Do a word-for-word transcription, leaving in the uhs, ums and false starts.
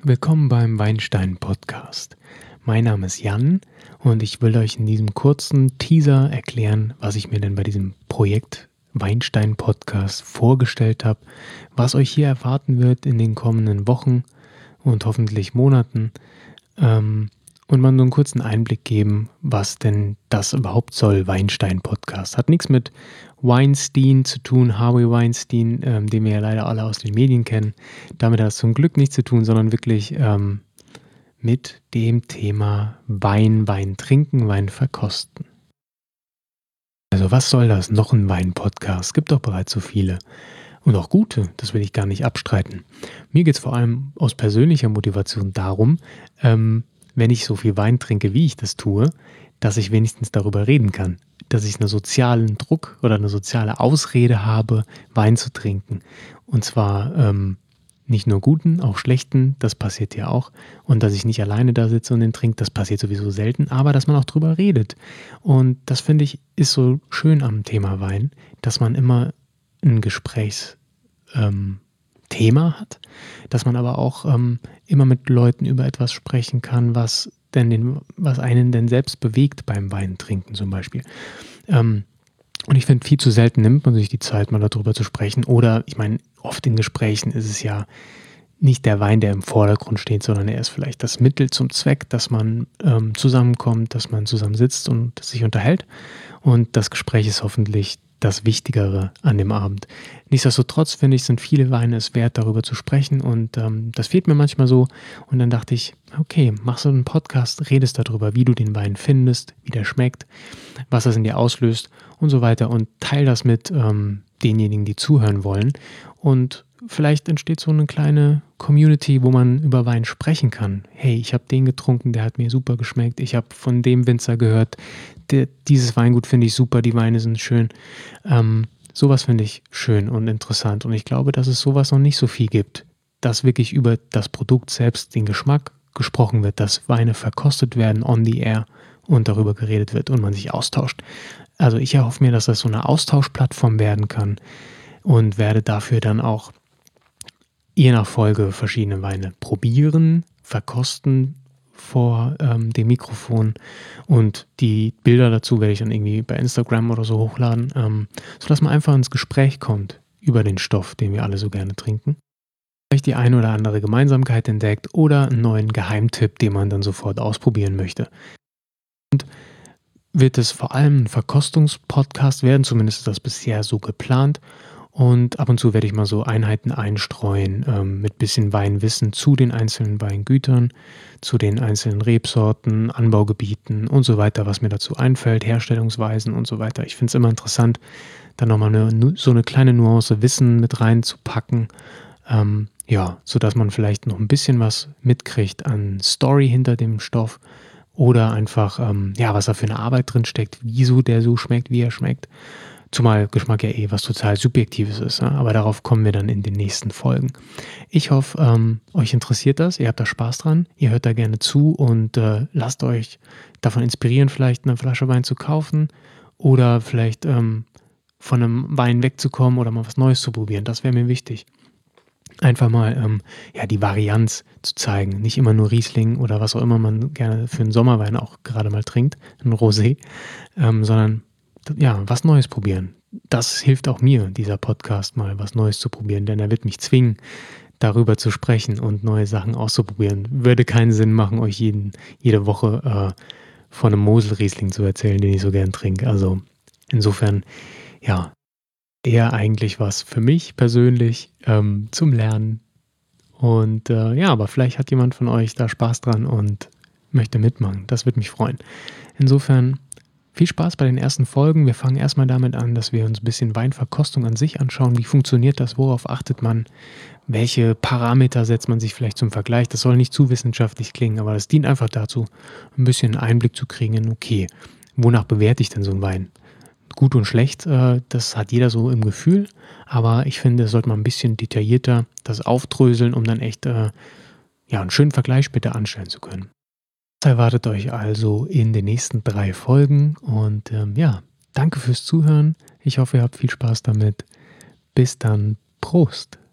Willkommen beim Weinstein Podcast. Mein Name ist Jan und ich will euch in diesem kurzen Teaser erklären, was ich mir denn bei diesem Projekt Weinstein Podcast vorgestellt habe, was euch hier erwarten wird in den kommenden Wochen und hoffentlich Monaten ähm, und mal so einen kurzen Einblick geben, was denn das überhaupt soll, Weinstein Podcast. Hat nichts mit Weinstein zu tun, Harvey Weinstein, ähm, den wir ja leider alle aus den Medien kennen. Damit hat es zum Glück nichts zu tun, sondern wirklich ähm, mit dem Thema Wein, Wein trinken, Wein verkosten. Also was soll das? Noch ein Wein-Podcast? Es gibt doch bereits so viele. Und auch gute, das will ich gar nicht abstreiten. Mir geht es vor allem aus persönlicher Motivation darum, ähm, wenn ich so viel Wein trinke, wie ich das tue, dass ich wenigstens darüber reden kann. Dass ich einen sozialen Druck oder eine soziale Ausrede habe, Wein zu trinken. Und zwar ähm, nicht nur guten, auch schlechten, das passiert ja auch. Und dass ich nicht alleine da sitze und den trinke, das passiert sowieso selten. Aber dass man auch drüber redet. Und das finde ich ist so schön am Thema Wein, dass man immer ein Gesprächsthema ähm, hat, dass man aber auch ähm, immer mit Leuten über etwas sprechen kann, was denn den, was einen denn selbst bewegt beim Weintrinken zum Beispiel. Ähm, und ich finde, viel zu selten nimmt man sich die Zeit, mal darüber zu sprechen. Oder, ich meine, oft in Gesprächen ist es ja nicht der Wein, der im Vordergrund steht, sondern er ist vielleicht das Mittel zum Zweck, dass man ähm, zusammenkommt, dass man zusammen sitzt und sich unterhält. Und das Gespräch ist hoffentlich das Wichtigere an dem Abend. Nichtsdestotrotz finde ich, sind viele Weine es wert, darüber zu sprechen und ähm, das fehlt mir manchmal so und dann dachte ich, okay, machst du einen Podcast, redest darüber, wie du den Wein findest, wie der schmeckt, was das in dir auslöst und so weiter und teil das mit ähm, denjenigen, die zuhören wollen und vielleicht entsteht so eine kleine Community, wo man über Wein sprechen kann. Hey, ich habe den getrunken, der hat mir super geschmeckt. Ich habe von dem Winzer gehört, der, dieses Weingut finde ich super, die Weine sind schön. Ähm, sowas finde ich schön und interessant. Und ich glaube, dass es sowas noch nicht so viel gibt, dass wirklich über das Produkt selbst, den Geschmack gesprochen wird, dass Weine verkostet werden on the air und darüber geredet wird und man sich austauscht. Also ich erhoffe mir, dass das so eine Austauschplattform werden kann und werde dafür dann auch je nach Folge verschiedene Weine probieren, verkosten vor ähm, dem Mikrofon und die Bilder dazu werde ich dann irgendwie bei Instagram oder so hochladen, ähm, sodass man einfach ins Gespräch kommt über den Stoff, den wir alle so gerne trinken. Vielleicht die eine oder andere Gemeinsamkeit entdeckt oder einen neuen Geheimtipp, den man dann sofort ausprobieren möchte. Und wird es vor allem ein Verkostungspodcast werden, zumindest ist das bisher so geplant. Und ab und zu werde ich mal so Einheiten einstreuen ähm, mit bisschen Weinwissen zu den einzelnen Weingütern, zu den einzelnen Rebsorten, Anbaugebieten und so weiter, was mir dazu einfällt, Herstellungsweisen und so weiter. Ich finde es immer interessant, da nochmal eine, so eine kleine Nuance Wissen mit reinzupacken, ähm, ja, sodass man vielleicht noch ein bisschen was mitkriegt an Story hinter dem Stoff oder einfach, ähm, ja, was da für eine Arbeit drin steckt, wieso der so schmeckt, wie er schmeckt. Zumal Geschmack ja eh was total Subjektives ist, ja? Aber darauf kommen wir dann in den nächsten Folgen. Ich hoffe, ähm, euch interessiert das, ihr habt da Spaß dran, ihr hört da gerne zu und äh, lasst euch davon inspirieren, vielleicht eine Flasche Wein zu kaufen oder vielleicht ähm, von einem Wein wegzukommen oder mal was Neues zu probieren. Das wäre mir wichtig. Einfach mal ähm, ja, die Varianz zu zeigen. Nicht immer nur Riesling oder was auch immer man gerne für einen Sommerwein auch gerade mal trinkt, ein Rosé, ähm, sondern ja, was Neues probieren. Das hilft auch mir, dieser Podcast mal was Neues zu probieren, denn er wird mich zwingen, darüber zu sprechen und neue Sachen auszuprobieren. Würde keinen Sinn machen, euch jeden, jede Woche äh, von einem Mosel-Riesling zu erzählen, den ich so gern trinke. Also insofern, ja, eher eigentlich was für mich persönlich ähm, zum Lernen. Und äh, ja, aber vielleicht hat jemand von euch da Spaß dran und möchte mitmachen. Das würde mich freuen. Insofern viel Spaß bei den ersten Folgen. Wir fangen erstmal damit an, dass wir uns ein bisschen Weinverkostung an sich anschauen. Wie funktioniert das? Worauf achtet man? Welche Parameter setzt man sich vielleicht zum Vergleich? Das soll nicht zu wissenschaftlich klingen, aber das dient einfach dazu, ein bisschen Einblick zu kriegen in, okay, wonach bewerte ich denn so einen Wein? Gut und schlecht, äh, das hat jeder so im Gefühl, aber ich finde, es sollte man ein bisschen detaillierter das aufdröseln, um dann echt äh, ja, einen schönen Vergleich später anstellen zu können. Das erwartet euch also in den nächsten drei Folgen und ähm, ja, danke fürs Zuhören. Ich hoffe, ihr habt viel Spaß damit. Bis dann. Prost!